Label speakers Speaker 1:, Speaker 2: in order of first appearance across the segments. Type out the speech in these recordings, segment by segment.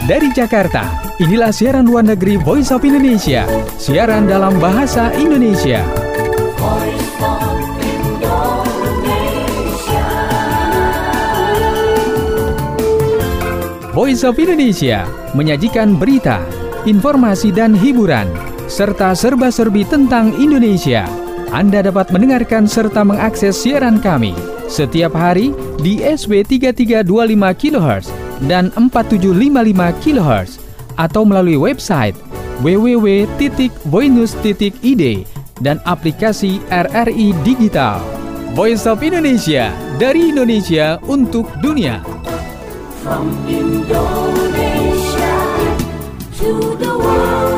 Speaker 1: Dari Jakarta, inilah siaran luar negeri Voice of Indonesia. Siaran dalam bahasa Indonesia.
Speaker 2: Voice of Indonesia.
Speaker 1: Voice of Indonesia menyajikan berita, informasi dan hiburan, serta serba-serbi tentang Indonesia. Anda dapat mendengarkan serta mengakses siaran kami setiap hari di SW 3325 kHz dan 4755 kHz atau melalui website www.voinews.id dan aplikasi RRI Digital. Voice of Indonesia, dari Indonesia untuk dunia.
Speaker 2: From Indonesia to the world.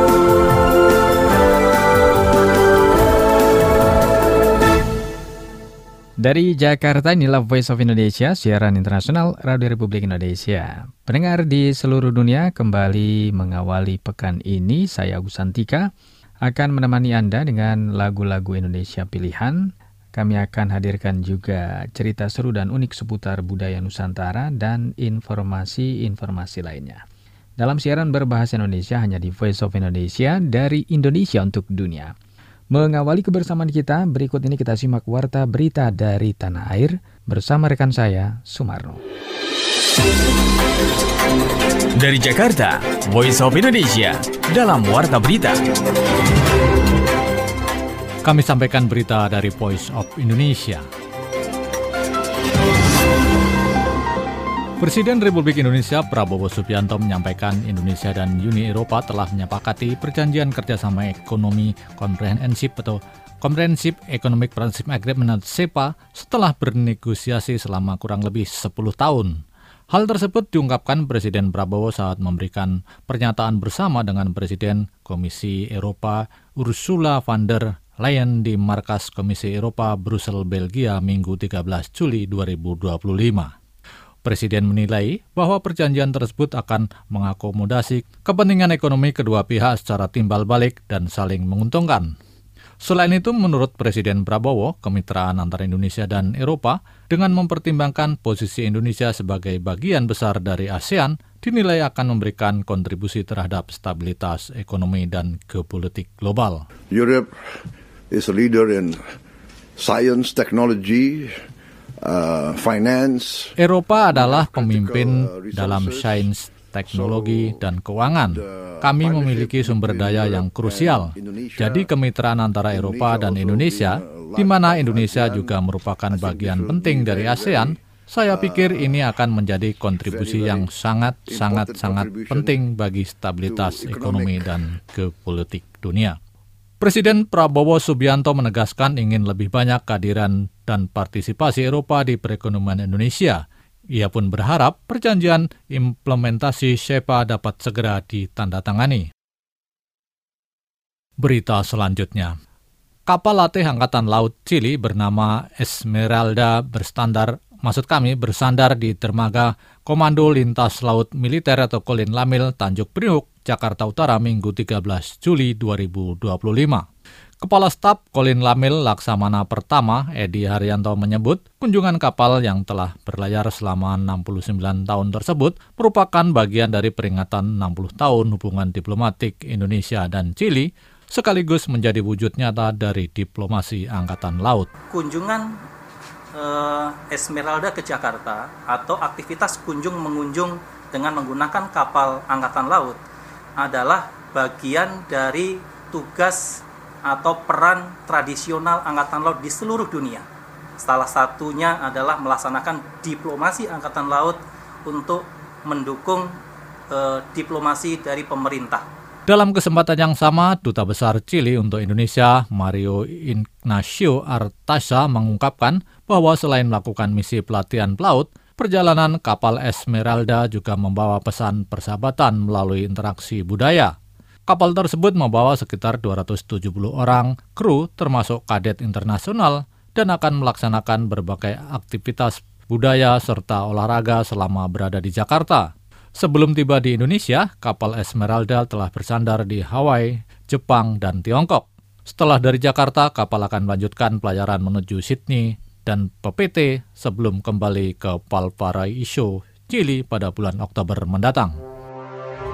Speaker 1: Dari Jakarta, inilah Voice of Indonesia, siaran internasional Radio Republik Indonesia. Pendengar di seluruh dunia, kembali mengawali pekan ini, saya Agus Santika akan menemani Anda dengan lagu-lagu Indonesia pilihan. Kami akan hadirkan juga cerita seru dan unik seputar budaya Nusantara dan informasi-informasi lainnya. Dalam siaran berbahasa Indonesia hanya di Voice of Indonesia, dari Indonesia untuk dunia. Mengawali kebersamaan kita, berikut ini kita simak warta berita dari tanah air bersama rekan saya, Sumarno.
Speaker 3: Dari Jakarta, Voice of Indonesia, dalam warta berita.
Speaker 4: Kami sampaikan berita dari Voice of Indonesia. Presiden Republik Indonesia Prabowo Subianto menyampaikan Indonesia dan Uni Eropa telah menyepakati perjanjian kerjasama ekonomi komprehensif atau Comprehensive Economic Partnership Agreement (CEPA) setelah bernegosiasi selama kurang lebih 10 tahun. Hal tersebut diungkapkan Presiden Prabowo saat memberikan pernyataan bersama dengan Presiden Komisi Eropa Ursula von der Leyen di markas Komisi Eropa Brussel, Belgia, Minggu 13 Juli 2025. Presiden menilai bahwa perjanjian tersebut akan mengakomodasi kepentingan ekonomi kedua pihak secara timbal balik dan saling menguntungkan. Selain itu, menurut Presiden Prabowo, kemitraan antara Indonesia dan Eropa dengan mempertimbangkan posisi Indonesia sebagai bagian besar dari ASEAN dinilai akan memberikan kontribusi terhadap stabilitas ekonomi dan geopolitik global.
Speaker 5: Europe is a leader in science, technology, finance.
Speaker 4: Eropa adalah pemimpin dalam sains, teknologi, dan keuangan. Kami memiliki sumber daya yang krusial. Jadi kemitraan antara Eropa dan Indonesia, di mana Indonesia juga merupakan bagian penting dari ASEAN, saya pikir ini akan menjadi kontribusi yang sangat penting bagi stabilitas ekonomi dan geopolitik dunia. Presiden Prabowo Subianto menegaskan ingin lebih banyak kehadiran dan partisipasi Eropa di perekonomian Indonesia. Ia pun berharap perjanjian implementasi CEPA dapat segera ditandatangani. Berita selanjutnya. Kapal latih Angkatan Laut Chili bernama Esmeralda bersandar di dermaga Komando Lintas Laut Militer atau Kolin Lamil, Tanjung Priok, Jakarta Utara, Minggu 13 Juli 2025. Kepala Staf Kolin Lamil Laksamana Pertama, Edi Haryanto menyebut kunjungan kapal yang telah berlayar selama 69 tahun tersebut merupakan bagian dari peringatan 60 tahun hubungan diplomatik Indonesia dan Chili, sekaligus menjadi wujud nyata dari diplomasi Angkatan Laut.
Speaker 6: Kunjungan Esmeralda ke Jakarta atau aktivitas kunjung-mengunjung dengan menggunakan kapal Angkatan Laut adalah bagian dari tugas atau peran tradisional Angkatan Laut di seluruh dunia. Salah satunya adalah melaksanakan diplomasi Angkatan Laut untuk mendukung diplomasi dari pemerintah.
Speaker 4: Dalam kesempatan yang sama, Duta Besar Chili untuk Indonesia, Mario Ignacio Artaza, mengungkapkan bahwa selain melakukan misi pelatihan pelaut, perjalanan kapal Esmeralda juga membawa pesan persahabatan melalui interaksi budaya. Kapal tersebut membawa sekitar 270 orang kru termasuk kadet internasional dan akan melaksanakan berbagai aktivitas budaya serta olahraga selama berada di Jakarta. Sebelum tiba di Indonesia, kapal Esmeralda telah bersandar di Hawaii, Jepang, dan Tiongkok. Setelah dari Jakarta, kapal akan melanjutkan pelayaran menuju Sydney dan PPT sebelum kembali ke Valparaiso, Chili pada bulan Oktober mendatang.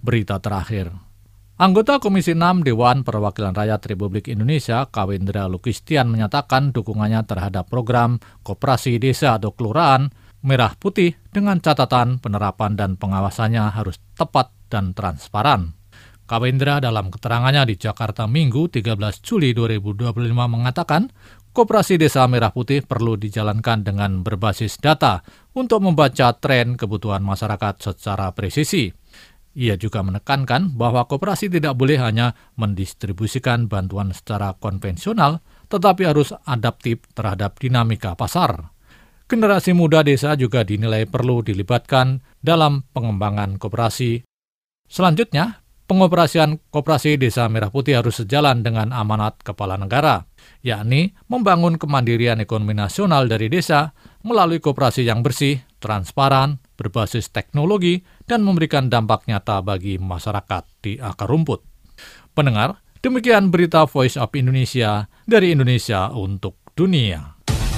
Speaker 4: berita terakhir. Anggota Komisi 6 Dewan Perwakilan Rakyat Republik Indonesia, Kawendra Lukistian, menyatakan dukungannya terhadap program Koperasi Desa atau Kelurahan Merah Putih dengan catatan penerapan dan pengawasannya harus tepat dan transparan. Kawendra dalam keterangannya di Jakarta Minggu 13 Juli 2025 mengatakan, Koperasi Desa Merah Putih perlu dijalankan dengan berbasis data untuk membaca tren kebutuhan masyarakat secara presisi. Ia juga menekankan bahwa koperasi tidak boleh hanya mendistribusikan bantuan secara konvensional, tetapi harus adaptif terhadap dinamika pasar. Generasi muda desa juga dinilai perlu dilibatkan dalam pengembangan koperasi. Selanjutnya, pengoperasian Koperasi Desa Merah Putih harus sejalan dengan amanat Kepala Negara, yakni membangun kemandirian ekonomi nasional dari desa melalui koperasi yang bersih, transparan, berbasis teknologi, dan memberikan dampak nyata bagi masyarakat di akar rumput. Pendengar, demikian berita Voice of Indonesia dari Indonesia untuk dunia.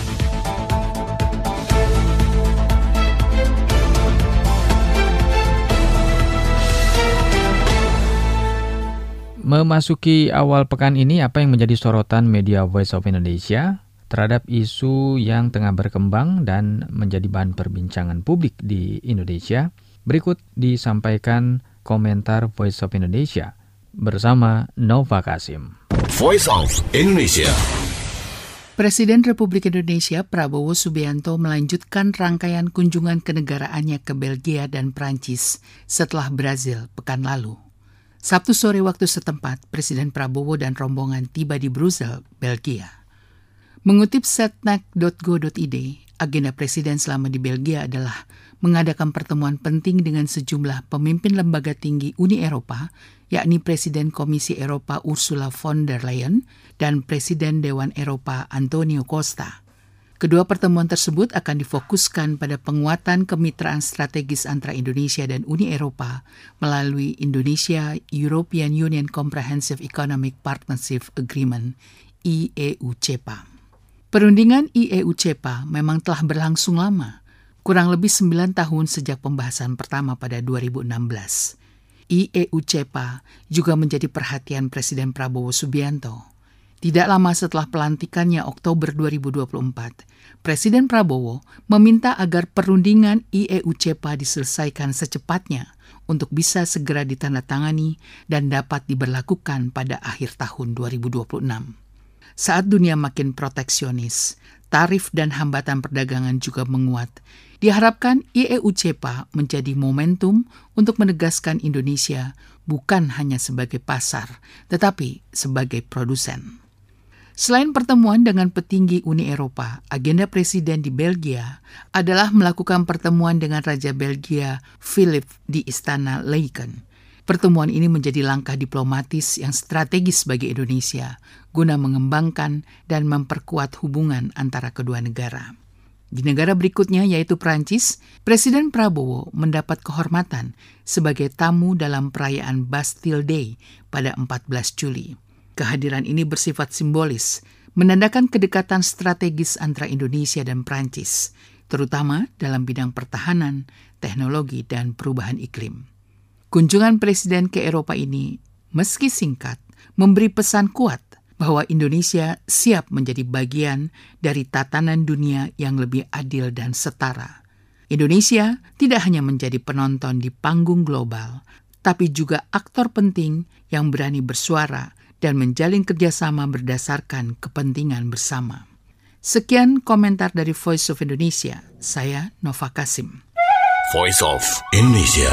Speaker 1: Memasuki awal pekan ini, apa yang menjadi sorotan media Voice of Indonesia terhadap isu yang tengah berkembang dan menjadi bahan perbincangan publik di Indonesia? Berikut disampaikan komentar Voice of Indonesia bersama Nova Kasim.
Speaker 3: Voice of Indonesia.
Speaker 7: Presiden Republik Indonesia Prabowo Subianto melanjutkan rangkaian kunjungan kenegaraannya ke Belgia dan Prancis setelah Brazil pekan lalu. Sabtu sore waktu setempat, Presiden Prabowo dan rombongan tiba di Brussels, Belgia. Mengutip setnek.go.id, agenda Presiden selama di Belgia adalah mengadakan pertemuan penting dengan sejumlah pemimpin lembaga tinggi Uni Eropa, yakni Presiden Komisi Eropa Ursula von der Leyen dan Presiden Dewan Eropa Antonio Costa. Kedua pertemuan tersebut akan difokuskan pada penguatan kemitraan strategis antara Indonesia dan Uni Eropa melalui Indonesia-European Union Comprehensive Economic Partnership Agreement, IEU-CEPA. Perundingan IEU-CEPA memang telah berlangsung lama, kurang lebih 9 tahun sejak pembahasan pertama pada 2016. IEU-CEPA juga menjadi perhatian Presiden Prabowo Subianto. Tidak lama setelah pelantikannya Oktober 2024, Presiden Prabowo meminta agar perundingan IEU-CEPA diselesaikan secepatnya untuk bisa segera ditandatangani dan dapat diberlakukan pada akhir tahun 2026. Saat dunia makin proteksionis, tarif dan hambatan perdagangan juga menguat. Diharapkan IEU-CEPA menjadi momentum untuk menegaskan Indonesia bukan hanya sebagai pasar, tetapi sebagai produsen. Selain pertemuan dengan petinggi Uni Eropa, agenda Presiden di Belgia adalah melakukan pertemuan dengan Raja Belgia Philip di Istana Laken. Pertemuan ini menjadi langkah diplomatis yang strategis bagi Indonesia guna mengembangkan dan memperkuat hubungan antara kedua negara. Di negara berikutnya yaitu Prancis, Presiden Prabowo mendapat kehormatan sebagai tamu dalam perayaan Bastille Day pada 14 Juli. Kehadiran ini bersifat simbolis, menandakan kedekatan strategis antara Indonesia dan Prancis, terutama dalam bidang pertahanan, teknologi, dan perubahan iklim. Kunjungan Presiden ke Eropa ini, meski singkat, memberi pesan kuat bahwa Indonesia siap menjadi bagian dari tatanan dunia yang lebih adil dan setara. Indonesia tidak hanya menjadi penonton di panggung global, tapi juga aktor penting yang berani bersuara dan menjalin kerjasama berdasarkan kepentingan bersama. Sekian komentar dari Voice of Indonesia. Saya Nova Kasim.
Speaker 3: Voice of Indonesia.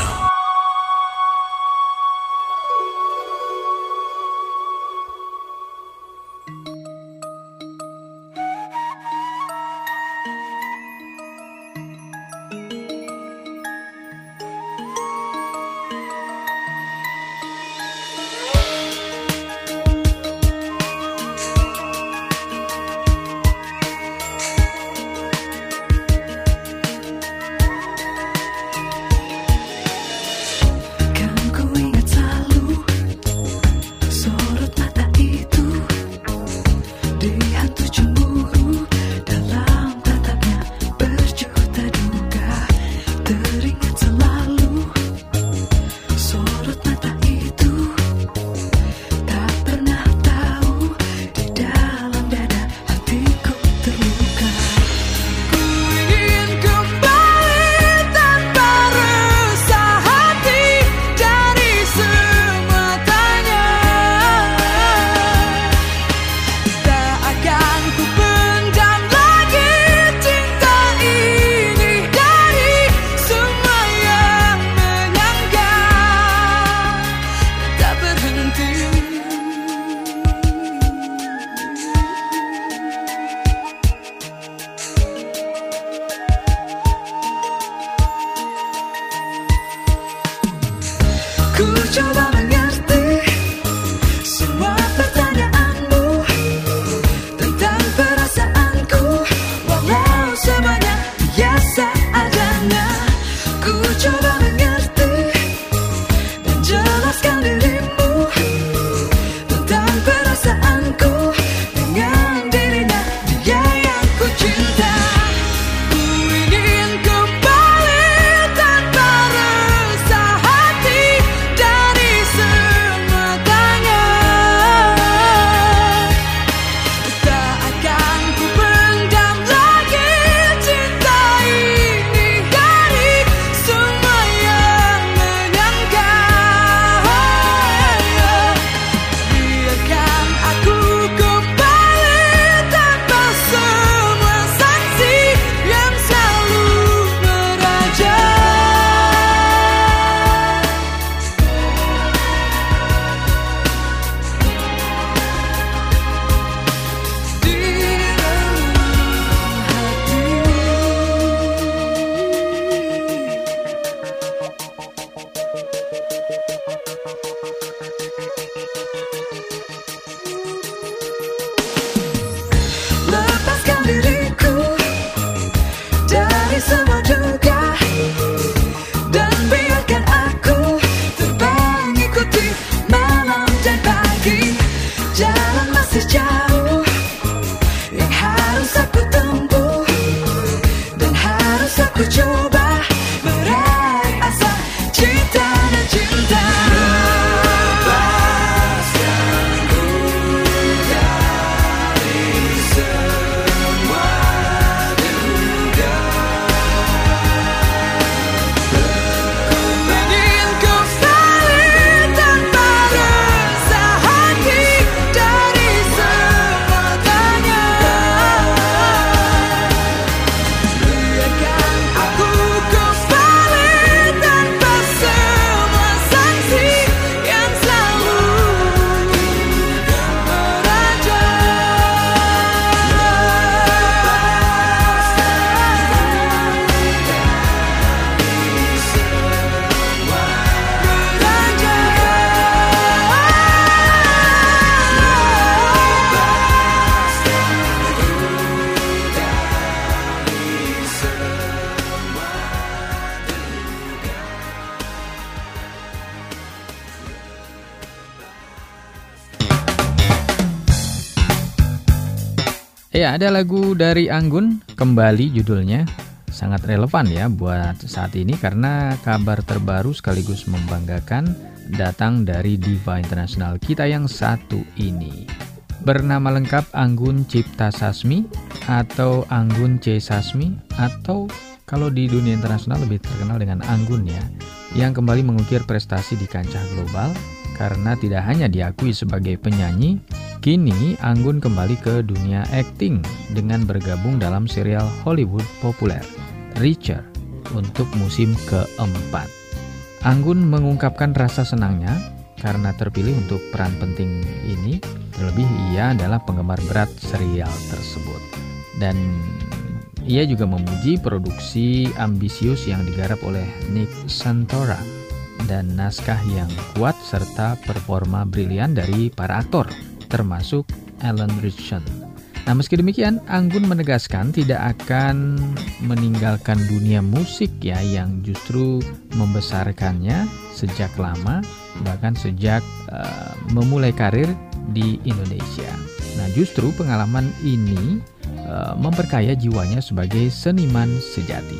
Speaker 1: Ya, ada lagu dari Anggun, Kembali judulnya. Sangat relevan ya buat saat ini karena kabar terbaru sekaligus membanggakan datang dari diva internasional kita yang satu ini. Bernama lengkap Anggun Cipta Sasmi atau Anggun C. Sasmi, atau kalau di dunia internasional lebih terkenal dengan Anggun ya, yang kembali mengukir prestasi di kancah global karena tidak hanya diakui sebagai penyanyi. Kini Anggun kembali ke dunia akting dengan bergabung dalam serial Hollywood populer Reacher untuk musim keempat. Anggun mengungkapkan rasa senangnya karena terpilih untuk peran penting ini, terlebih ia adalah penggemar berat serial tersebut. Dan ia juga memuji produksi ambisius yang digarap oleh Nick Santora dan naskah yang kuat serta performa brilian dari para aktor, termasuk Alan Ritchson. Nah, meski demikian, Anggun menegaskan tidak akan meninggalkan dunia musik ya, yang justru membesarkannya sejak lama, bahkan sejak memulai karir di Indonesia. Nah, justru pengalaman ini memperkaya jiwanya sebagai seniman sejati.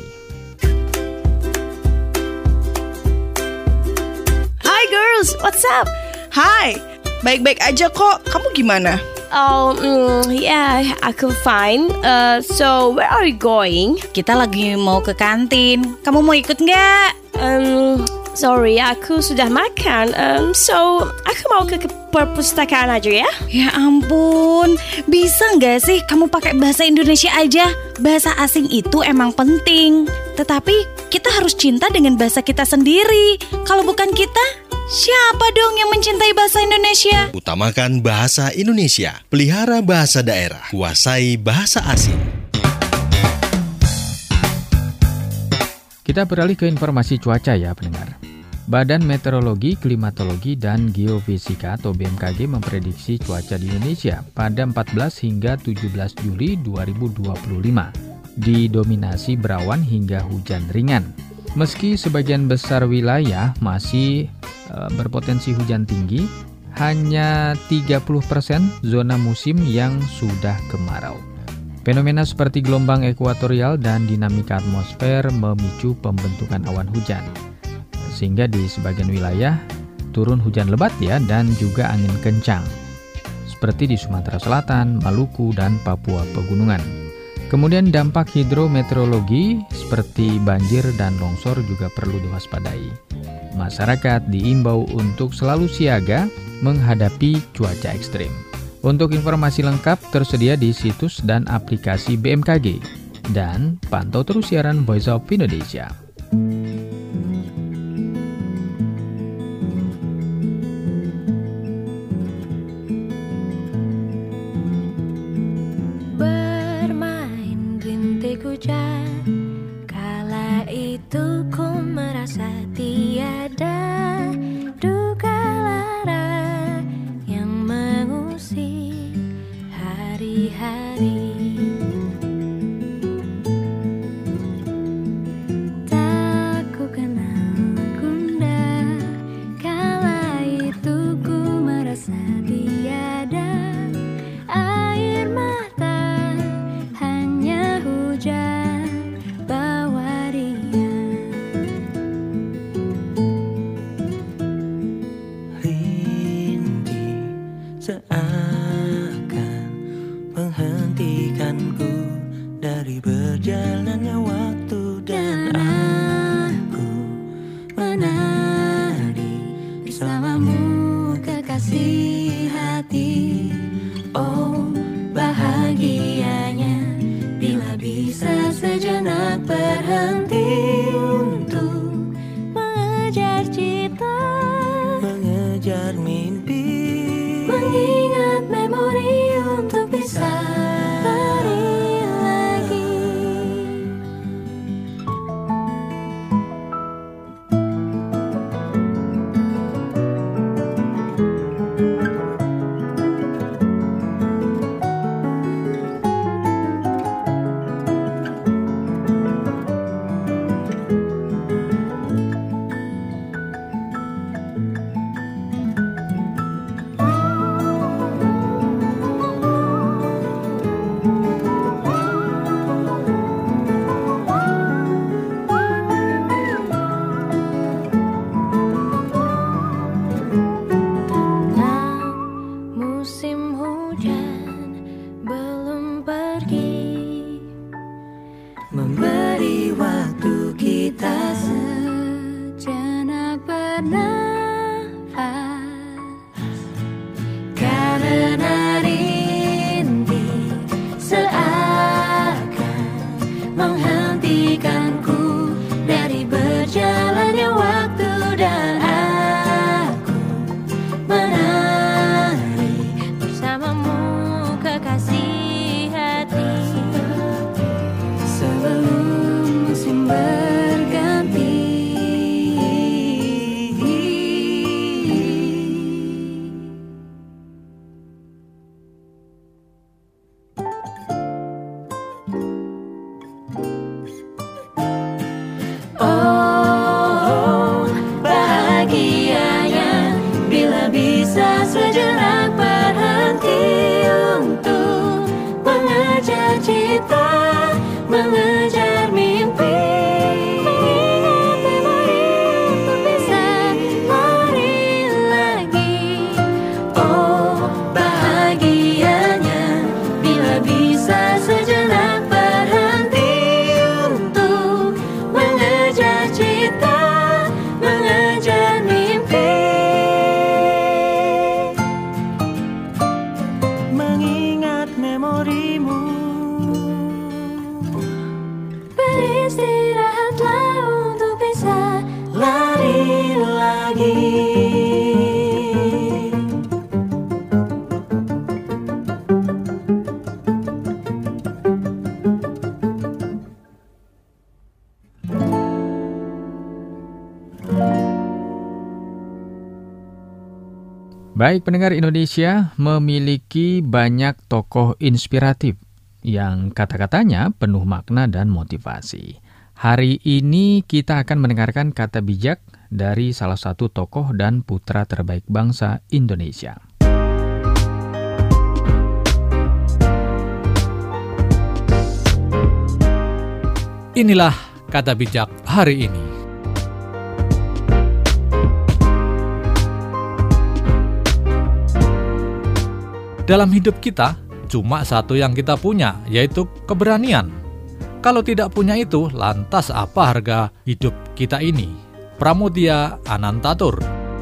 Speaker 8: Hi girls, what's up? Hi, baik-baik aja kok. Kamu gimana?
Speaker 9: Oh, yeah, aku fine. So, where are you going?
Speaker 10: Kita lagi mau ke kantin. Kamu mau ikut nggak?
Speaker 9: Sorry, aku sudah makan. So, aku mau ke perpustakaan aja ya.
Speaker 10: Ya ampun, bisa nggak sih kamu pakai bahasa Indonesia aja? Bahasa asing itu emang penting. Tetapi kita harus cinta dengan bahasa kita sendiri. Kalau bukan kita, siapa dong yang mencintai bahasa Indonesia?
Speaker 11: Utamakan bahasa Indonesia, pelihara bahasa daerah, kuasai bahasa asing.
Speaker 1: Kita beralih ke informasi cuaca ya pendengar. Badan Meteorologi, Klimatologi, dan Geofisika atau BMKG memprediksi cuaca di Indonesia pada 14 hingga 17 Juli 2025 didominasi berawan hingga hujan ringan. Meski sebagian besar wilayah masih berpotensi hujan tinggi, hanya 30% zona musim yang sudah kemarau. Fenomena seperti gelombang ekuatorial dan dinamika atmosfer memicu pembentukan awan hujan, sehingga di sebagian wilayah turun hujan lebat ya, dan juga angin kencang, seperti di Sumatera Selatan, Maluku, dan Papua Pegunungan. Kemudian dampak hidrometeorologi seperti banjir dan longsor juga perlu diwaspadai. Masyarakat diimbau untuk selalu siaga menghadapi cuaca ekstrim. Untuk informasi lengkap tersedia di situs dan aplikasi BMKG. Dan pantau terus siaran Voice of Indonesia.
Speaker 2: Bermain rintik hujan, kala itu ku merasa tiada duka lara yang mengusik hari-hari. Tak ku kenal gundah, kala itu ku merasa tiada air mata, hanya hujan bawa dia.
Speaker 12: Rintik seakan menghentikanku dari berjalannya waktu, dan aku menari bersamamu kekasih hati. Oh, bahagianya bila bisa sejenak berhenti untuk mengejar cita, mengejar mimpi, mengingat memori untuk bisa lari lagi. bila bisa sejenak berhenti untuk mengejar cita, mengejar mimpi, mengingat memori untuk bisa lari lagi. Oh, bahagianya bila bisa sejenak berhenti untuk mengejar cita, mengejar mimpi, mengingat memorimu. Beristirahatlah untuk bisa lari lagi.
Speaker 1: Baik pendengar, Indonesia memiliki banyak tokoh inspiratif yang kata-katanya penuh makna dan motivasi. Hari ini kita akan mendengarkan kata bijak dari salah satu tokoh dan putra terbaik bangsa Indonesia.
Speaker 4: Inilah kata bijak hari ini. Dalam hidup kita, cuma satu yang kita punya, yaitu keberanian. Kalau tidak punya itu, lantas apa harga hidup kita ini? Pramudia Anantatur.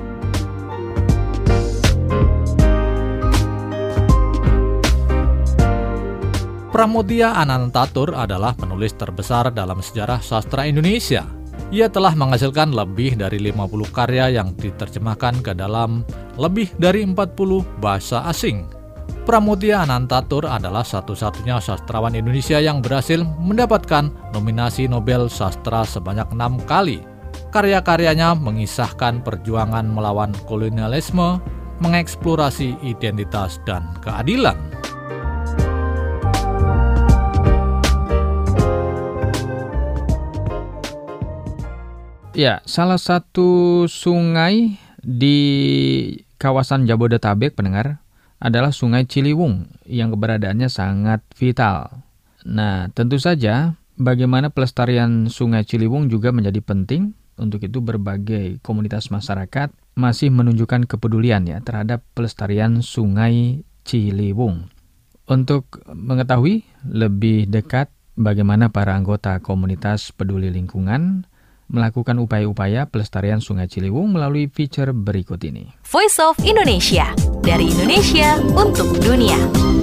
Speaker 4: Pramudia Anantatur adalah penulis terbesar dalam sejarah sastra Indonesia. Ia telah menghasilkan lebih dari 50 karya yang diterjemahkan ke dalam lebih dari 40 bahasa asing. Pramudia Anantatur adalah satu-satunya sastrawan Indonesia yang berhasil mendapatkan nominasi Nobel Sastra sebanyak 6 kali. Karya-karyanya mengisahkan perjuangan melawan kolonialisme, mengeksplorasi identitas dan keadilan.
Speaker 1: Ya, salah satu sungai di kawasan Jabodetabek, pendengar, adalah Sungai Ciliwung yang keberadaannya sangat vital. Nah, tentu saja bagaimana pelestarian Sungai Ciliwung juga menjadi penting. Untuk itu berbagai komunitas masyarakat masih menunjukkan kepedulian ya terhadap pelestarian Sungai Ciliwung. Untuk mengetahui lebih dekat bagaimana para anggota komunitas peduli lingkungan melakukan upaya-upaya pelestarian Sungai Ciliwung melalui feature berikut ini.
Speaker 13: Voice of Indonesia, dari Indonesia untuk dunia.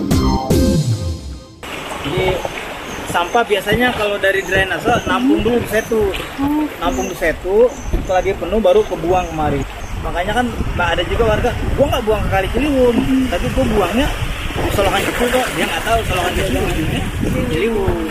Speaker 14: Jadi sampah biasanya kalau dari drainase nampung dulu di setu. Nampung di setu, setelah dia penuh baru kebuang kemari. Makanya kan ada juga warga, gua nggak buang ke Kali Ciliwung, tapi gua buangnya di Solokan Kecil kok. Dia nggak tahu Solokan Kecil ujungnya Ciliwung.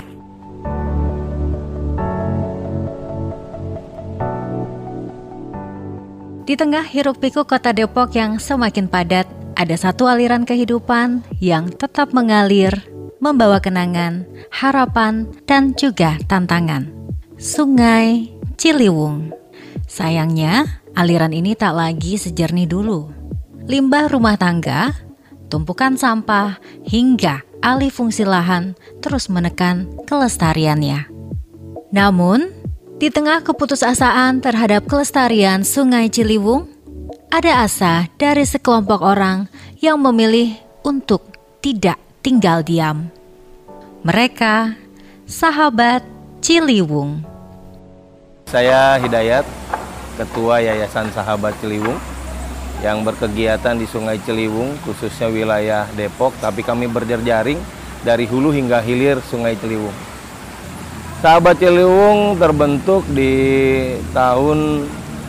Speaker 15: Di tengah hiruk-pikuk kota Depok yang semakin padat, ada satu aliran kehidupan yang tetap mengalir, membawa kenangan, harapan, dan juga tantangan. Sungai Ciliwung. Sayangnya, aliran ini tak lagi sejernih dulu. Limbah rumah tangga, tumpukan sampah, hingga alih fungsi lahan terus menekan kelestariannya. Namun, di tengah keputusasaan terhadap kelestarian Sungai Ciliwung, ada asa dari sekelompok orang yang memilih untuk tidak tinggal diam. Mereka, sahabat Ciliwung.
Speaker 16: Saya Hidayat, Ketua Yayasan Sahabat Ciliwung, yang berkegiatan di Sungai Ciliwung, khususnya wilayah Depok, tapi kami berjejaring dari hulu hingga hilir Sungai Ciliwung. Sahabat Ciliwung terbentuk di tahun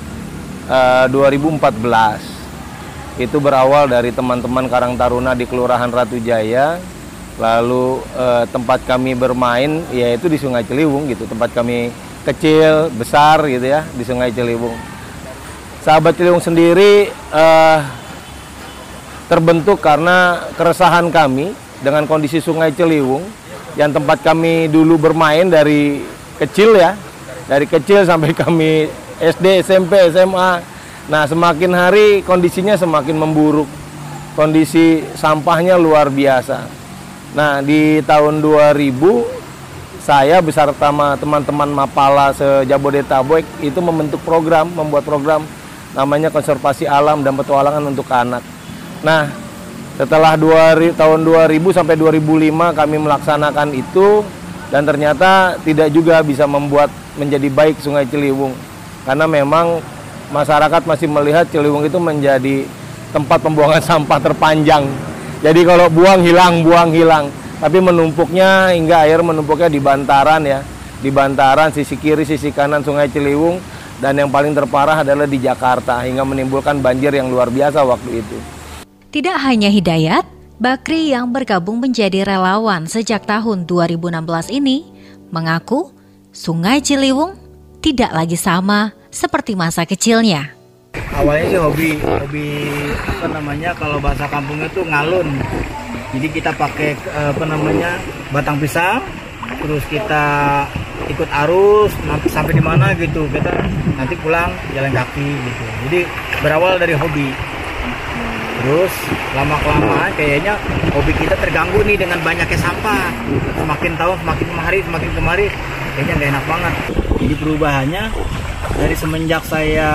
Speaker 16: 2014. Itu berawal dari teman-teman Karang Taruna di Kelurahan Ratu Jaya. Lalu tempat kami bermain yaitu di Sungai Ciliwung gitu. Tempat kami kecil, besar gitu ya di Sungai Ciliwung. Sahabat Ciliwung sendiri terbentuk karena keresahan kami dengan kondisi Sungai Ciliwung. Yang tempat kami dulu bermain dari kecil ya, dari kecil sampai kami SD, SMP, SMA, Nah, semakin hari kondisinya semakin memburuk. Kondisi sampahnya luar biasa. Nah, di tahun 2000 saya beserta teman-teman Mapala se-Jabodetabek itu membuat program namanya Konservasi Alam dan Petualangan untuk Anak. Nah, setelah tahun 2000 sampai 2005 kami melaksanakan itu, dan ternyata tidak juga bisa membuat menjadi baik Sungai Ciliwung. Karena memang masyarakat masih melihat Ciliwung itu menjadi tempat pembuangan sampah terpanjang. Jadi kalau buang hilang. Tapi menumpuknya hingga air menumpuknya di bantaran ya. Di bantaran sisi kiri, sisi kanan Sungai Ciliwung. Dan yang paling terparah adalah di Jakarta, hingga menimbulkan banjir yang luar biasa waktu itu.
Speaker 15: Tidak hanya Hidayat, Bakri yang bergabung menjadi relawan sejak tahun 2016 ini mengaku Sungai Ciliwung tidak lagi sama seperti masa kecilnya.
Speaker 14: Awalnya sih hobi kalau bahasa kampungnya tuh ngalun. Jadi kita pakai batang pisang, terus kita ikut arus sampai di mana gitu, kita nanti pulang jalan kaki gitu. Jadi berawal dari hobi. Terus lama-kelamaan kayaknya hobi kita terganggu nih dengan banyaknya sampah. Semakin tahun semakin kemari kayaknya nggak enak banget. Jadi perubahannya dari semenjak saya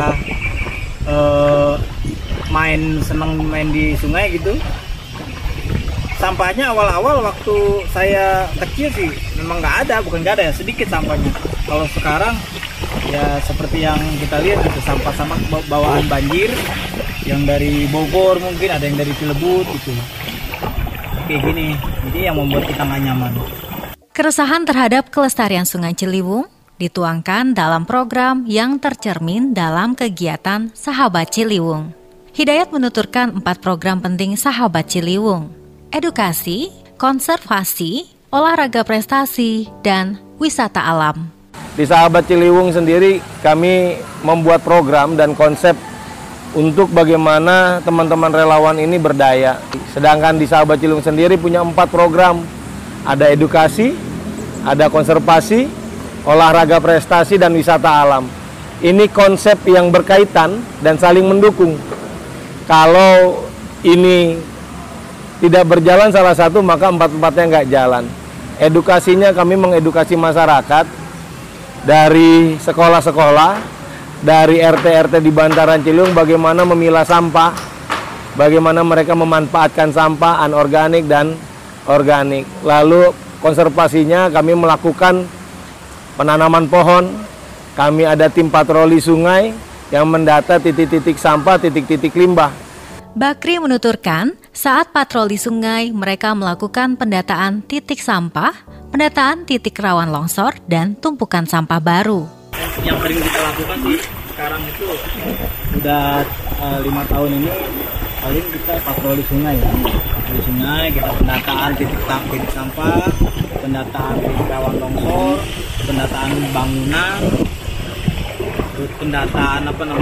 Speaker 14: senang main di sungai gitu. Sampahnya awal-awal waktu saya kecil sih memang nggak ada ya, sedikit sampahnya. Kalau sekarang ya seperti yang kita lihat itu sampah-sampah bawaan banjir yang dari Bogor, mungkin ada yang dari Cilebut gitu. Kayak gini, jadi yang membuat kita nggak nyaman.
Speaker 15: Keresahan terhadap kelestarian Sungai Ciliwung dituangkan dalam program yang tercermin dalam kegiatan Sahabat Ciliwung. Hidayat menuturkan 4 program penting Sahabat Ciliwung: edukasi, konservasi, olahraga prestasi, dan wisata alam.
Speaker 16: Di Sahabat Ciliwung sendiri kami membuat program dan konsep untuk bagaimana teman-teman relawan ini berdaya. Sedangkan di Sahabat Ciliwung sendiri punya 4 program. Ada edukasi, ada konservasi, olahraga prestasi, dan wisata alam. Ini konsep yang berkaitan dan saling mendukung. Kalau ini tidak berjalan salah satu, maka 4-4-nya nggak jalan. Edukasinya kami mengedukasi masyarakat dari sekolah-sekolah, dari RT-RT di bantaran Ciliwung bagaimana memilah sampah, bagaimana mereka memanfaatkan sampah anorganik dan organik. Lalu konservasinya kami melakukan penanaman pohon, kami ada tim patroli sungai yang mendata titik-titik sampah, titik-titik limbah.
Speaker 15: Bakri menuturkan, saat patroli sungai mereka melakukan pendataan titik sampah, pendataan titik rawan longsor, dan tumpukan sampah baru.
Speaker 14: Yang sering kita lakukan sih sekarang itu udah 5 tahun ini paling kita patroli sungai ya. Patroli sungai, kita pendataan titik sampah, pendataan titik rawan longsor, pendataan bangunan, terus pendataan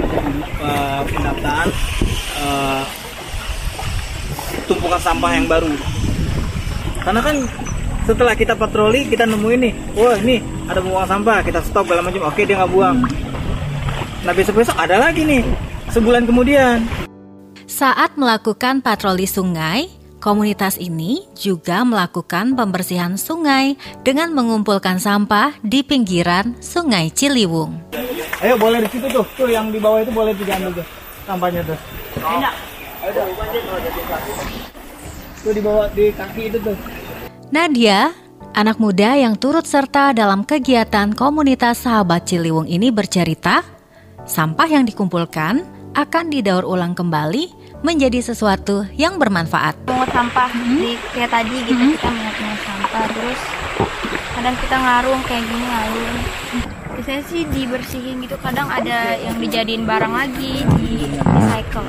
Speaker 14: tumpukan sampah yang baru. Karena kan setelah kita patroli kita nemuin nih, wah ini ada buang sampah, kita stop segala macam, oke dia nggak buang. Nah besok ada lagi nih, sebulan kemudian.
Speaker 15: Saat melakukan patroli sungai, komunitas ini juga melakukan pembersihan sungai dengan mengumpulkan sampah di pinggiran Sungai Ciliwung.
Speaker 14: Ayo boleh di situ tuh yang di bawah itu boleh diambil tuh sampahnya tuh. Enak. Tuh di bawah di kaki itu tuh.
Speaker 15: Nadia, anak muda yang turut serta dalam kegiatan komunitas Sahabat Ciliwung ini bercerita, sampah yang dikumpulkan akan didaur ulang kembali menjadi sesuatu yang bermanfaat.
Speaker 17: Mengut sampah kayak tadi gitu, kita mengut sampah, terus kadang kita ngarung kayak gini ngarung. Biasanya sih dibersihin gitu, kadang ada yang dijadiin barang lagi, di recycle.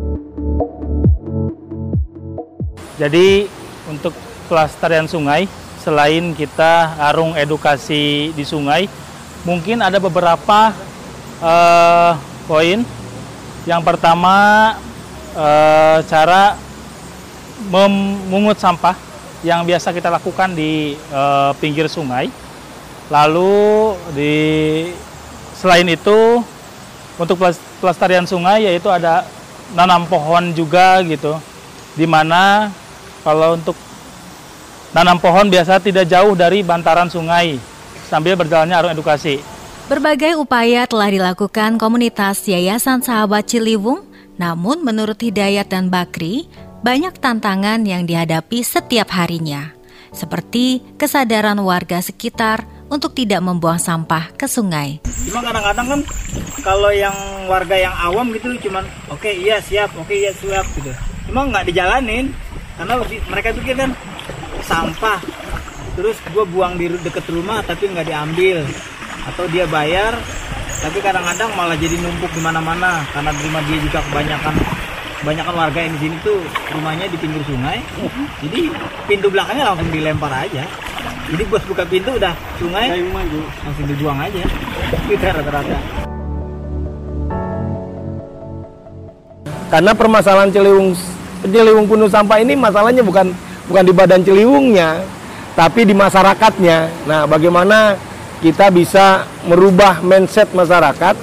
Speaker 18: Jadi untuk pelestarian sungai, selain kita arung edukasi di sungai, mungkin ada beberapa poin. Yang pertama, cara memungut sampah yang biasa kita lakukan di pinggir sungai. Lalu selain itu, untuk pelestarian sungai yaitu ada nanam pohon juga gitu. Dimana kalau untuk nanam pohon biasa tidak jauh dari bantaran sungai sambil berjalannya arus edukasi.
Speaker 15: Berbagai upaya telah dilakukan komunitas Yayasan Sahabat Ciliwung, namun menurut Hidayat dan Bakri, banyak tantangan yang dihadapi setiap harinya, seperti kesadaran warga sekitar untuk tidak membuang sampah ke sungai.
Speaker 14: Cuma kadang-kadang kan kalau yang warga yang awam gitu cuman oke, iya siap gitu. Cuma nggak dijalanin karena mereka pikir kan sampah, terus gue buang di deket rumah tapi nggak diambil. Atau dia bayar, tapi kadang-kadang malah jadi numpuk di mana-mana karena di rumah dia juga kebanyakan warga yang di sini tuh rumahnya di pinggir sungai. Jadi pintu belakangnya langsung dilempar aja. Jadi bos buka pintu udah sungai langsung dibuang aja. Itu rata-rata.
Speaker 16: Karena permasalahan Ciliwung penuh sampah ini masalahnya bukan di badan Ciliwungnya, tapi di masyarakatnya. Nah, bagaimana kita bisa merubah mindset masyarakat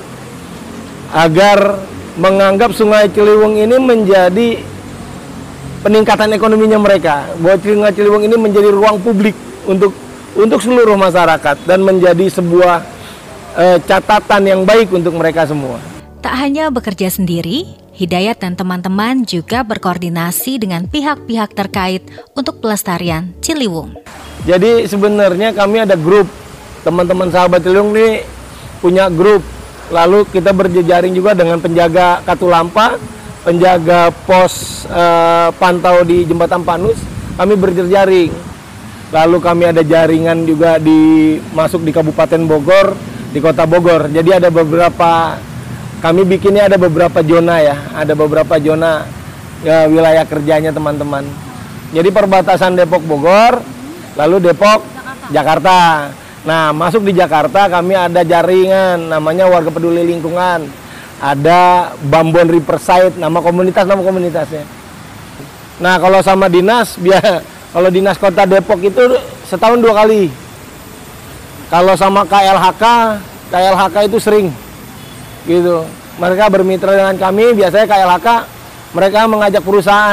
Speaker 16: agar menganggap Sungai Ciliwung ini menjadi peningkatan ekonominya mereka, bahwa Sungai Ciliwung ini menjadi ruang publik untuk seluruh masyarakat dan menjadi sebuah catatan yang baik untuk mereka semua.
Speaker 15: Tak hanya bekerja sendiri, Hidayat dan teman-teman juga berkoordinasi dengan pihak-pihak terkait untuk pelestarian Ciliwung.
Speaker 16: Jadi sebenarnya kami ada grup. Teman-teman Sahabat Ciliwung ini punya grup, lalu kita berjejaring juga dengan penjaga Katulampa, penjaga pos pantau di Jembatan Panus, kami berjejaring. Lalu kami ada jaringan juga masuk di Kabupaten Bogor, di Kota Bogor. Jadi ada kami bikinnya ada beberapa zona ya, ada beberapa zona wilayah kerjanya teman-teman. Jadi perbatasan Depok Bogor, lalu Depok Jakarta. Nah, masuk di Jakarta kami ada jaringan namanya Warga Peduli Lingkungan. Ada Bambon Riverside, nama komunitasnya. Nah, kalau sama dinas, kalau dinas Kota Depok itu setahun 2 kali. Kalau sama KLHK itu sering. Gitu. Mereka bermitra dengan kami, biasanya KLHK mereka mengajak perusahaan.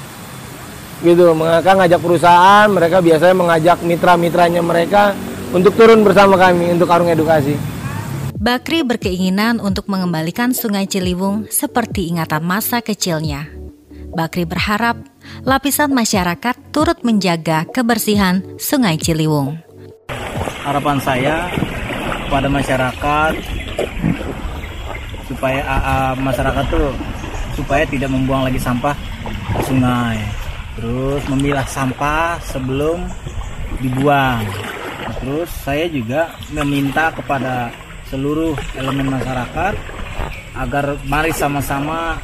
Speaker 16: Gitu, mereka biasanya mengajak mitra-mitranya mereka untuk turun bersama kami untuk Arung Edukasi.
Speaker 15: Bakri berkeinginan untuk mengembalikan Sungai Ciliwung seperti ingatan masa kecilnya. Bakri berharap lapisan masyarakat turut menjaga kebersihan Sungai Ciliwung.
Speaker 14: Harapan saya kepada masyarakat supaya masyarakat tuh supaya tidak membuang lagi sampah ke sungai. Terus memilah sampah sebelum dibuang. Terus saya juga meminta kepada seluruh elemen masyarakat agar mari sama-sama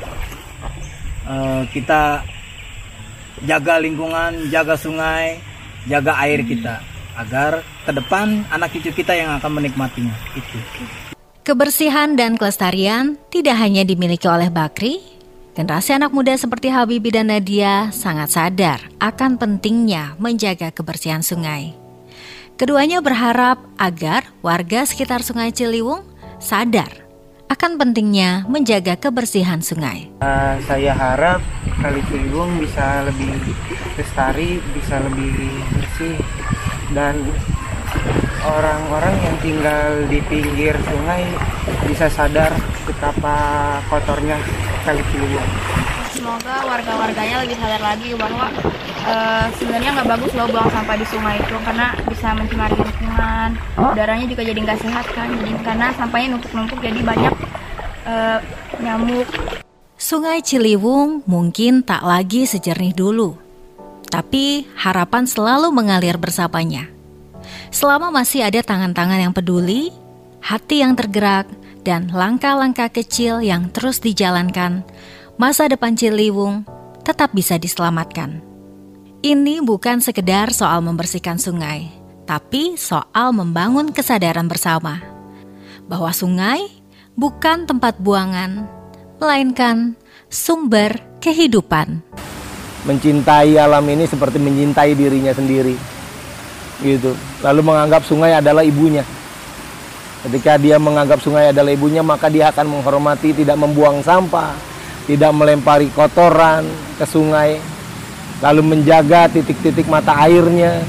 Speaker 14: kita jaga lingkungan, jaga sungai, jaga air kita, agar ke depan anak cucu kita yang akan menikmatinya. Itu.
Speaker 15: Kebersihan dan kelestarian tidak hanya dimiliki oleh Bakri, generasi anak muda seperti Habibie dan Nadia sangat sadar akan pentingnya menjaga kebersihan sungai. Keduanya berharap agar warga sekitar Sungai Ciliwung sadar akan pentingnya menjaga kebersihan sungai.
Speaker 19: Saya harap Kali Ciliwung bisa lebih lestari, bisa lebih bersih, dan orang-orang yang tinggal di pinggir sungai bisa sadar betapa kotornya Kali Ciliwung.
Speaker 17: Semoga warga-warganya lebih sadar lagi bahwa sebenarnya nggak bagus loh buang sampah di sungai itu, karena bisa mencemari lingkungan, udaranya juga jadi nggak sehat kan, jadi karena sampahnya numpuk-numpuk jadi banyak nyamuk.
Speaker 15: Sungai Ciliwung mungkin tak lagi sejernih dulu, tapi harapan selalu mengalir bersamanya. Selama masih ada tangan-tangan yang peduli, hati yang tergerak, dan langkah-langkah kecil yang terus dijalankan, masa depan Ciliwung tetap bisa diselamatkan. Ini bukan sekedar soal membersihkan sungai, tapi soal membangun kesadaran bersama bahwa sungai bukan tempat buangan, melainkan sumber kehidupan.
Speaker 16: Mencintai alam ini seperti mencintai dirinya sendiri, gitu. Lalu menganggap sungai adalah ibunya. Ketika dia menganggap sungai adalah ibunya, maka dia akan menghormati, tidak membuang sampah, tidak melempari kotoran ke sungai, lalu menjaga titik-titik mata airnya.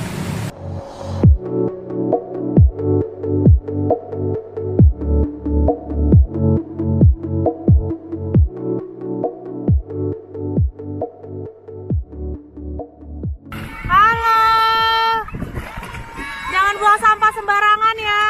Speaker 20: Halo, jangan buang sampah sembarangan ya.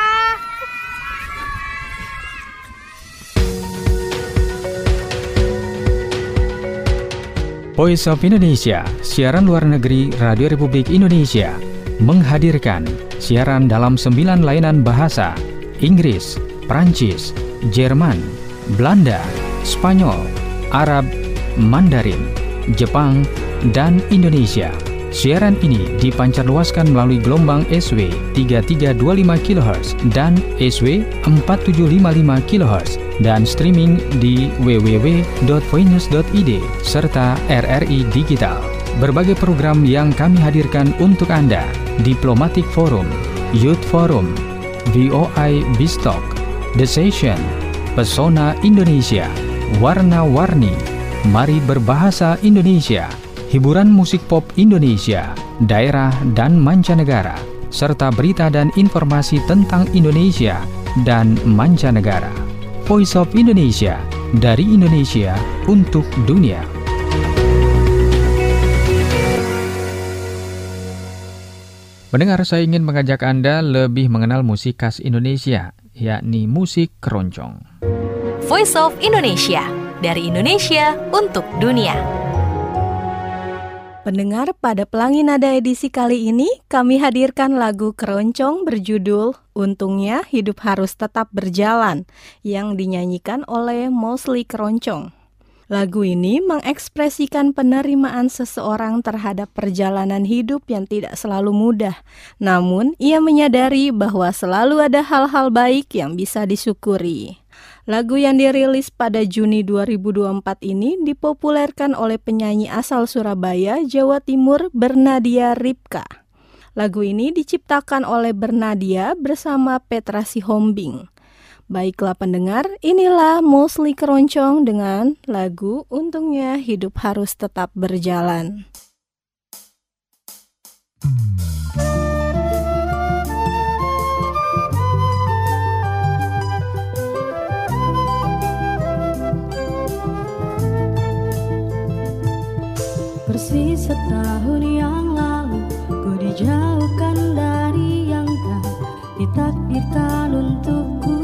Speaker 1: Voice of Indonesia, siaran luar negeri Radio Republik Indonesia, menghadirkan siaran dalam 9 layanan bahasa: Inggris, Prancis, Jerman, Belanda, Spanyol, Arab, Mandarin, Jepang, dan Indonesia. Siaran ini dipancarluaskan melalui gelombang SW 3325 kHz dan SW 4755 kHz dan streaming di www.voinews.id serta RRI Digital. Berbagai program yang kami hadirkan untuk Anda: Diplomatic Forum, Youth Forum, VOI Bistalk, The Session, Pesona Indonesia, Warna-Warni, Mari Berbahasa Indonesia, hiburan musik pop Indonesia, daerah dan mancanegara, serta berita dan informasi tentang Indonesia dan mancanegara. Voice of Indonesia, dari Indonesia untuk dunia. Pendengar, saya ingin mengajak Anda lebih mengenal musik khas Indonesia, yakni musik keroncong.
Speaker 13: Voice of Indonesia, dari Indonesia untuk dunia.
Speaker 21: Pendengar, pada Pelangi Nada edisi kali ini kami hadirkan lagu keroncong berjudul Untungnya Hidup Harus Tetap Berjalan yang dinyanyikan oleh Mostly Keroncong. Lagu ini mengekspresikan penerimaan seseorang terhadap perjalanan hidup yang tidak selalu mudah. Namun, ia menyadari bahwa selalu ada hal-hal baik yang bisa disyukuri. Lagu yang dirilis pada Juni 2024 ini dipopulerkan oleh penyanyi asal Surabaya, Jawa Timur, Bernadia Ripka. Lagu ini diciptakan oleh Bernadia bersama Petra Sihombing. Baiklah pendengar, inilah Mostly Keroncong dengan lagu Untungnya Hidup Harus Tetap Berjalan.
Speaker 2: Persis setahun yang lalu, ku dijauhkan dari yang tak ditakdirkan untukku.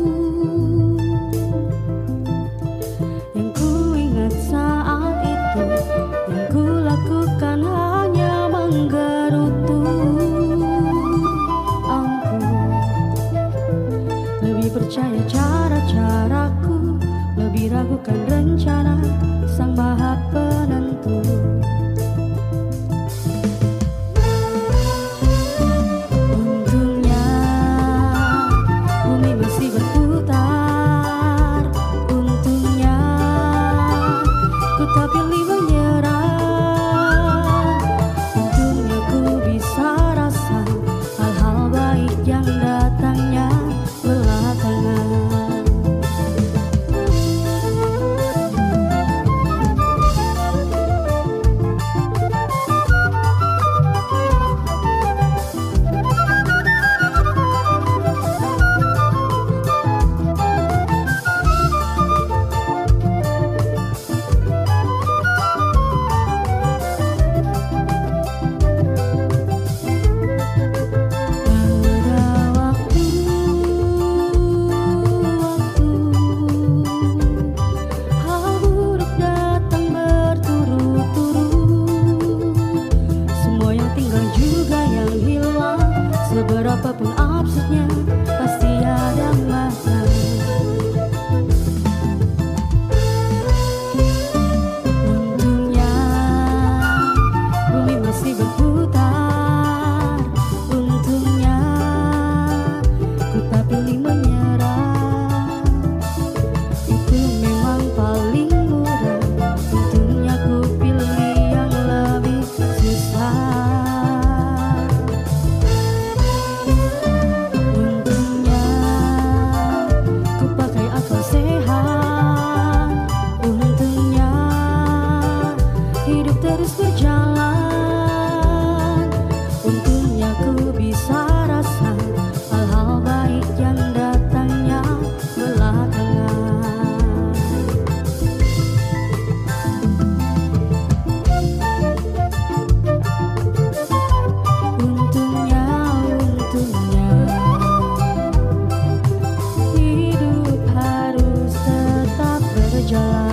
Speaker 2: Yang ku ingat saat itu, yang ku lakukan hanya menggerutu. Ampun, lebih percaya cara-caraku, lebih ragukan rencana Sang Maha Penentu. hidup terus berjalan. Untungnya ku bisa rasa hal-hal baik yang datangnya belakangan. Untungnya hidup harus tetap berjalan.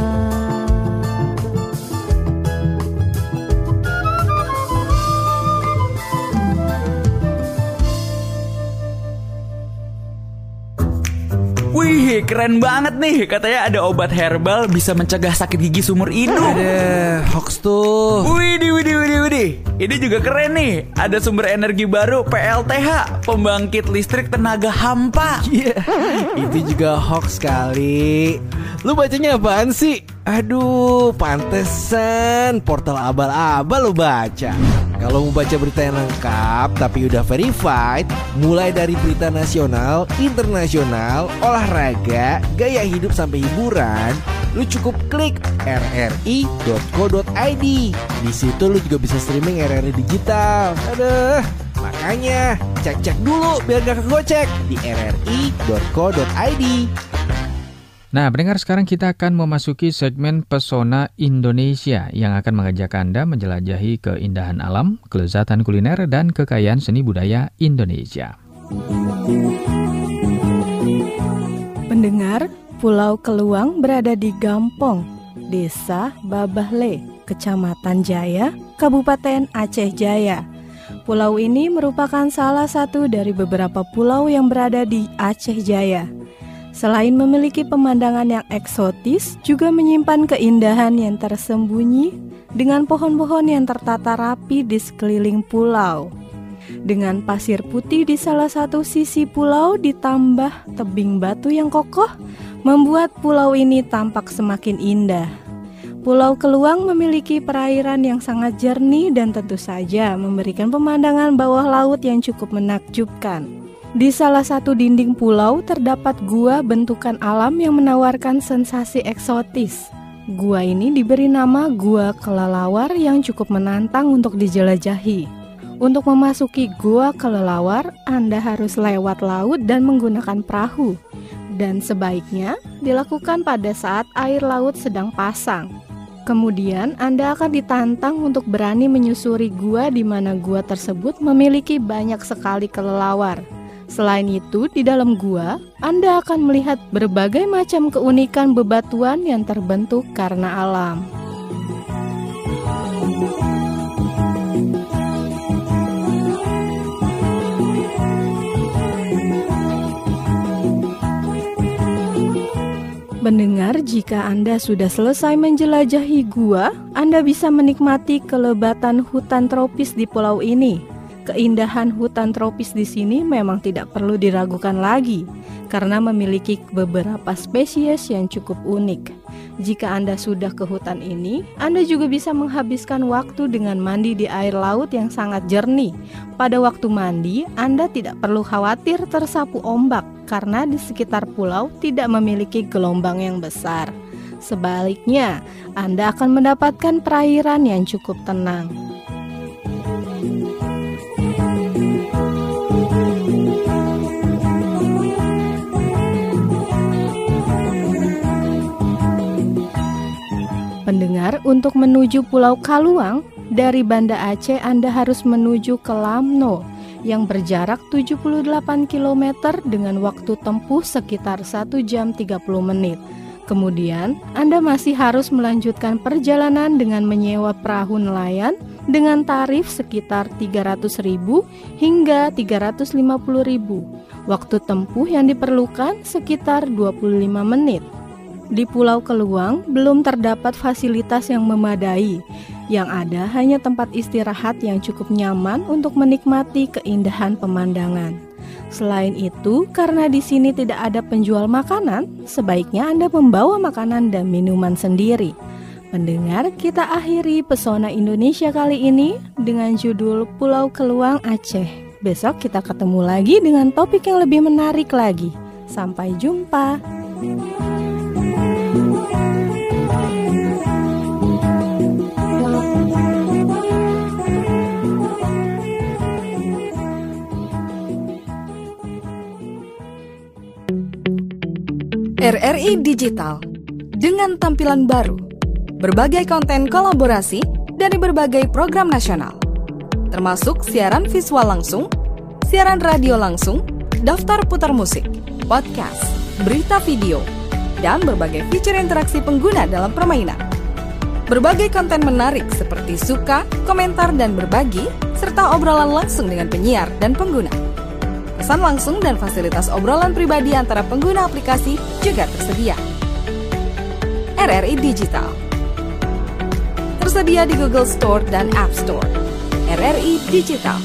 Speaker 5: Wih, keren banget nih. Katanya ada obat herbal bisa mencegah sakit gigi seumur hidup.
Speaker 22: Ada hoax tuh.
Speaker 5: Widih. Ini juga keren nih. Ada sumber energi baru PLTH, pembangkit listrik tenaga hampa.
Speaker 22: Iya, itu juga hoax kali. Lu bacanya apaan sih? Aduh, pantesan portal abal-abal lu baca. Kalau mau baca berita yang lengkap tapi udah verified, mulai dari berita nasional, internasional, olahraga, gaya hidup sampai hiburan, lu cukup klik rri.co.id. Di situ lu juga bisa streaming RRI digital. Aduh, makanya cek-cek dulu biar gak kegocek di rri.co.id.
Speaker 1: Nah, pendengar, sekarang kita akan memasuki segmen Pesona Indonesia yang akan mengajak Anda menjelajahi keindahan alam, kelezatan kuliner, dan kekayaan seni budaya Indonesia.
Speaker 21: Pendengar, Pulau Keluang berada di Gampong, Desa Babahle, Kecamatan Jaya, Kabupaten Aceh Jaya. Pulau ini merupakan salah satu dari beberapa pulau yang berada di Aceh Jaya. Selain memiliki pemandangan yang eksotis, juga menyimpan keindahan yang tersembunyi dengan pohon-pohon yang tertata rapi di sekeliling pulau. Dengan pasir putih di salah satu sisi pulau ditambah tebing batu yang kokoh, membuat pulau ini tampak semakin indah. Pulau Keluang memiliki perairan yang sangat jernih dan tentu saja memberikan pemandangan bawah laut yang cukup menakjubkan. Di salah satu dinding pulau terdapat gua bentukan alam yang menawarkan sensasi eksotis. Gua ini diberi nama Gua Kelelawar yang cukup menantang untuk dijelajahi. Untuk memasuki Gua Kelelawar, Anda harus lewat laut dan menggunakan perahu. Dan sebaiknya dilakukan pada saat air laut sedang pasang. Kemudian Anda akan ditantang untuk berani menyusuri gua di mana gua tersebut memiliki banyak sekali kelelawar. Selain itu, di dalam gua, Anda akan melihat berbagai macam keunikan bebatuan yang terbentuk karena alam. Pendengar, jika Anda sudah selesai menjelajahi gua, Anda bisa menikmati kelebatan hutan tropis di pulau ini. Keindahan hutan tropis di sini memang tidak perlu diragukan lagi, karena memiliki beberapa spesies yang cukup unik. Jika Anda sudah ke hutan ini, Anda juga bisa menghabiskan waktu dengan mandi di air laut yang sangat jernih. Pada waktu mandi, Anda tidak perlu khawatir tersapu ombak, karena di sekitar pulau tidak memiliki gelombang yang besar. Sebaliknya, Anda akan mendapatkan perairan yang cukup tenang. Pendengar, untuk menuju Pulau Kaluang, dari Banda Aceh Anda harus menuju ke Lamno yang berjarak 78 km dengan waktu tempuh sekitar 1 jam 30 menit. Kemudian, Anda masih harus melanjutkan perjalanan dengan menyewa perahu nelayan dengan tarif sekitar 300.000 hingga 350.000. Waktu tempuh yang diperlukan sekitar 25 menit. Di Pulau Keluang belum terdapat fasilitas yang memadai. Yang ada hanya tempat istirahat yang cukup nyaman untuk menikmati keindahan pemandangan. Selain itu, karena di sini tidak ada penjual makanan, sebaiknya Anda membawa makanan dan minuman sendiri. Pendengar, kita akhiri Pesona Indonesia kali ini dengan judul Pulau Keluang Aceh. Besok kita ketemu lagi dengan topik yang lebih menarik lagi. Sampai jumpa.
Speaker 6: RRI Digital dengan tampilan baru, berbagai konten kolaborasi dari berbagai program nasional, termasuk siaran visual langsung, siaran radio langsung, daftar putar musik, podcast, berita video, dan berbagai fitur interaksi pengguna dalam permainan. Berbagai konten menarik seperti suka, komentar, dan berbagi, serta obrolan langsung dengan penyiar dan pengguna. Pesan langsung dan fasilitas obrolan pribadi antara pengguna aplikasi juga tersedia. RRI Digital tersedia di Google Store dan App Store. RRI Digital.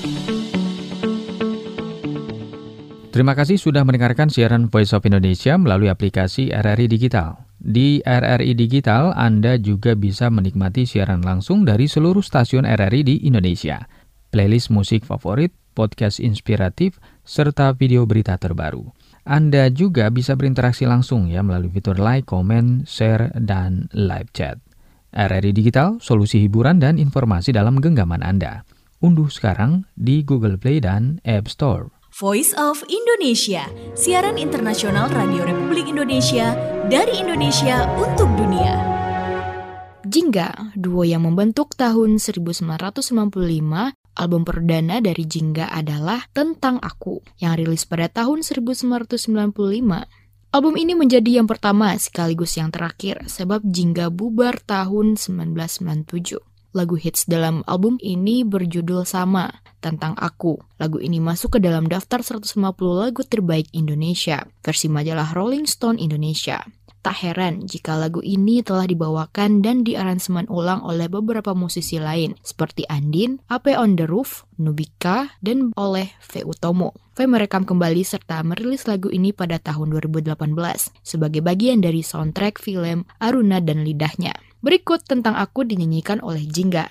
Speaker 1: Terima kasih sudah mendengarkan siaran Voice of Indonesia melalui aplikasi RRI Digital. Di RRI Digital, Anda juga bisa menikmati siaran langsung dari seluruh stasiun RRI di Indonesia. Playlist musik favorit, podcast inspiratif, serta video berita terbaru. Anda juga bisa berinteraksi langsung ya melalui fitur like, comment, share, dan live chat. RRI Digital, solusi hiburan dan informasi dalam genggaman Anda. Unduh sekarang di Google Play dan App Store.
Speaker 7: Voice of Indonesia, siaran internasional Radio Republik Indonesia dari Indonesia untuk dunia.
Speaker 23: Jingga, duo yang membentuk tahun 1995, album perdana dari Jingga adalah Tentang Aku, yang rilis pada tahun 1995. Album ini menjadi yang pertama sekaligus yang terakhir, sebab Jingga bubar tahun 1997. Lagu hits dalam album ini berjudul sama, Tentang Aku. Lagu ini masuk ke dalam daftar 150 lagu terbaik Indonesia, versi majalah Rolling Stone Indonesia. Tak heran jika lagu ini telah dibawakan dan diaransemen ulang oleh beberapa musisi lain, seperti Andin, AP on the Roof, Nubika, dan oleh V. Utomo. V merekam kembali serta merilis lagu ini pada tahun 2018, sebagai bagian dari soundtrack film Aruna dan Lidahnya. Berikut Tentang Aku dinyanyikan oleh Jingga.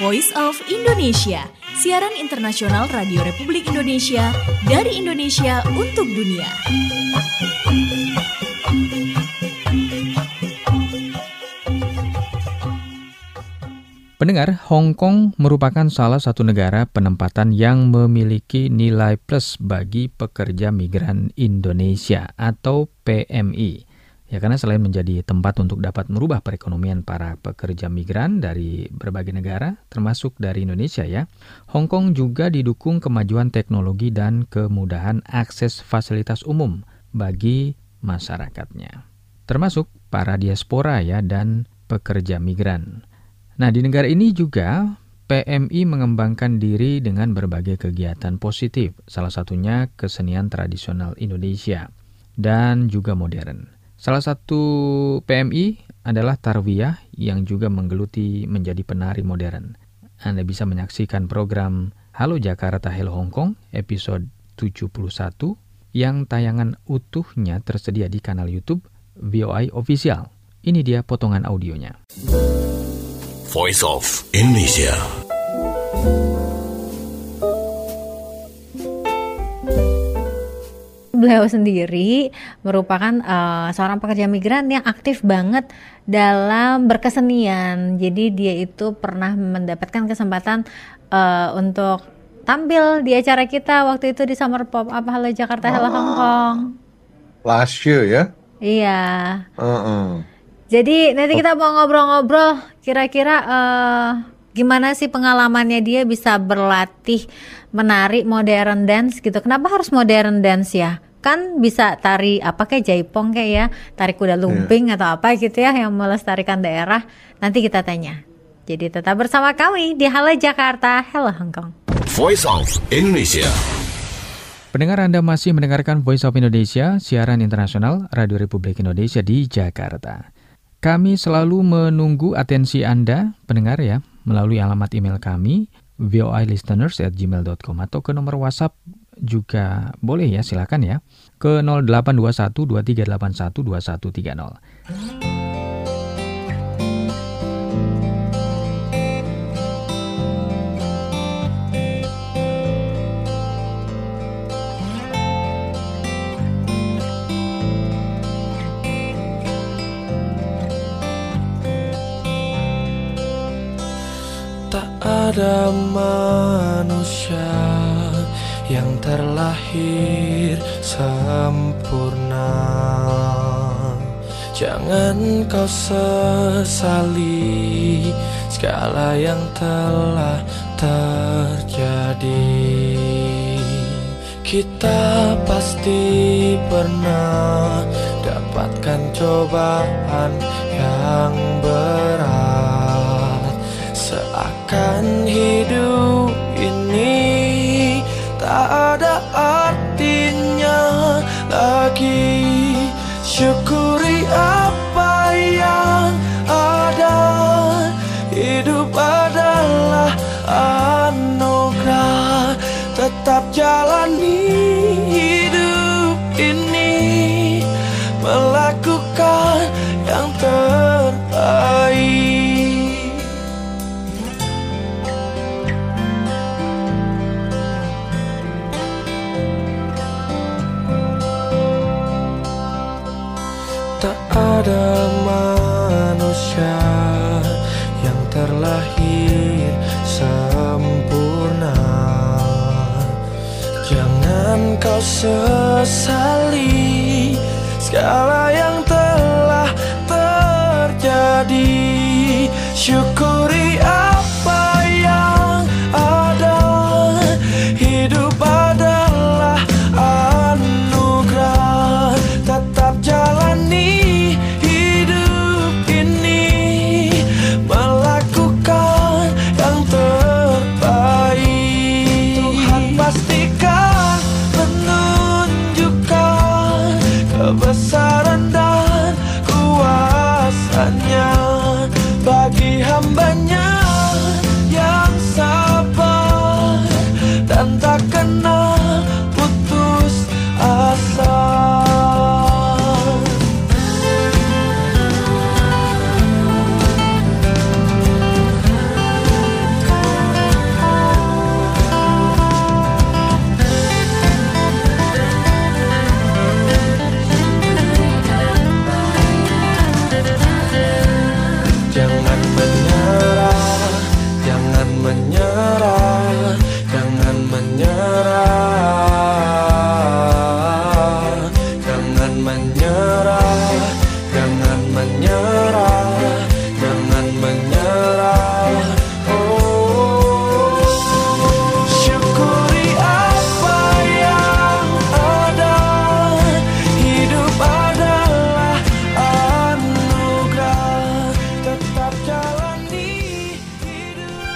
Speaker 7: Voice of Indonesia, siaran internasional Radio Republik Indonesia dari Indonesia untuk dunia.
Speaker 1: Pendengar, Hong Kong merupakan salah satu negara penempatan yang memiliki nilai plus bagi pekerja migran Indonesia atau PMI. Ya, karena selain menjadi tempat untuk dapat merubah perekonomian para pekerja migran dari berbagai negara, termasuk dari Indonesia ya, Hong Kong juga didukung kemajuan teknologi dan kemudahan akses fasilitas umum bagi masyarakatnya, termasuk para diaspora ya dan pekerja migran. Nah, di negara ini juga PMI mengembangkan diri dengan berbagai kegiatan positif, salah satunya kesenian tradisional Indonesia dan juga modern. Salah satu PMI adalah Tarwiyah yang juga menggeluti menjadi penari modern. Anda bisa menyaksikan program Halo Jakarta, Hello Hong Kong episode 71 yang tayangan utuhnya tersedia di kanal YouTube VOI Official. Ini dia potongan audionya.
Speaker 11: Voice of Indonesia.
Speaker 15: Beliau sendiri merupakan seorang pekerja migran yang aktif banget dalam berkesenian. Jadi dia itu pernah mendapatkan kesempatan untuk tampil di acara kita waktu itu di Summer Pop Up Halo Jakarta, Hello Hong Kong.
Speaker 3: Last year ya?
Speaker 15: Iya. Jadi nanti kita mau ngobrol-ngobrol kira-kira gimana sih pengalamannya dia bisa berlatih menari modern dance gitu. Kenapa harus modern dance ya? Kan bisa tari apa kayak jaipong kayak ya, tari kuda lumping atau apa gitu ya yang melestarikan daerah. Nanti kita tanya. Jadi tetap bersama kami di Halo Jakarta, Hello Hong Kong.
Speaker 11: Voice of Indonesia.
Speaker 1: Pendengar, Anda masih mendengarkan Voice of Indonesia, siaran internasional Radio Republik Indonesia di Jakarta. Kami selalu menunggu atensi Anda, pendengar ya, melalui alamat email kami, voilisteners@gmail.com atau ke nomor WhatsApp juga boleh ya, silakan ya, ke 0821 2381 2130.
Speaker 8: Ada manusia yang terlahir sempurna. Jangan kau sesali segala yang telah terjadi. Kita pasti pernah dapatkan cobaan yang berat. Seakan hidup ini tak ada artinya lagi. Syukuri apa yang ada. Hidup adalah anugerah. Tetap jalani hidup ini, melakukan yang terbaik. Tak ada manusia yang terlahir sempurna. Jangan kau sesali segala yang telah terjadi. Syukuri apa yang ada. Hidup adalah anugerah. Tetap jalani kebesaran dan kuasanya bagi hambanya. menyerah, jangan menyerah, jangan menyerah. Oh, syukuri apa yang ada. Hidup adalah anugerah. Tetap jalani hidup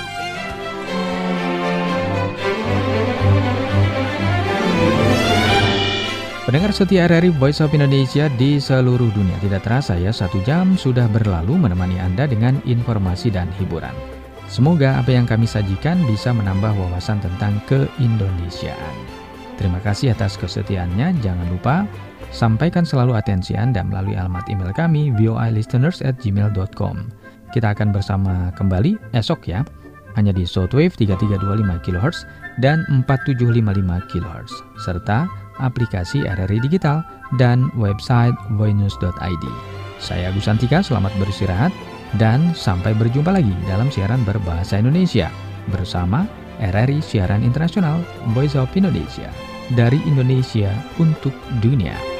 Speaker 1: Pendengar setia RRI Voice of Indonesia di seluruh dunia, tidak terasa ya 1 jam sudah berlalu menemani Anda dengan informasi dan hiburan. Semoga apa yang kami sajikan bisa menambah wawasan tentang keindonesiaan. Terima kasih atas kesetiaannya. Jangan lupa sampaikan selalu atensi Anda melalui alamat email kami voilisteners@gmail.com. Kita akan bersama kembali esok ya, hanya di shortwave 3325 kHz dan 4755 kHz, serta aplikasi RRI Digital dan website voinews.id. Saya Agus Santika, selamat beristirahat dan sampai berjumpa lagi dalam siaran berbahasa Indonesia bersama RRI Siaran Internasional Voice of Indonesia, dari Indonesia untuk dunia.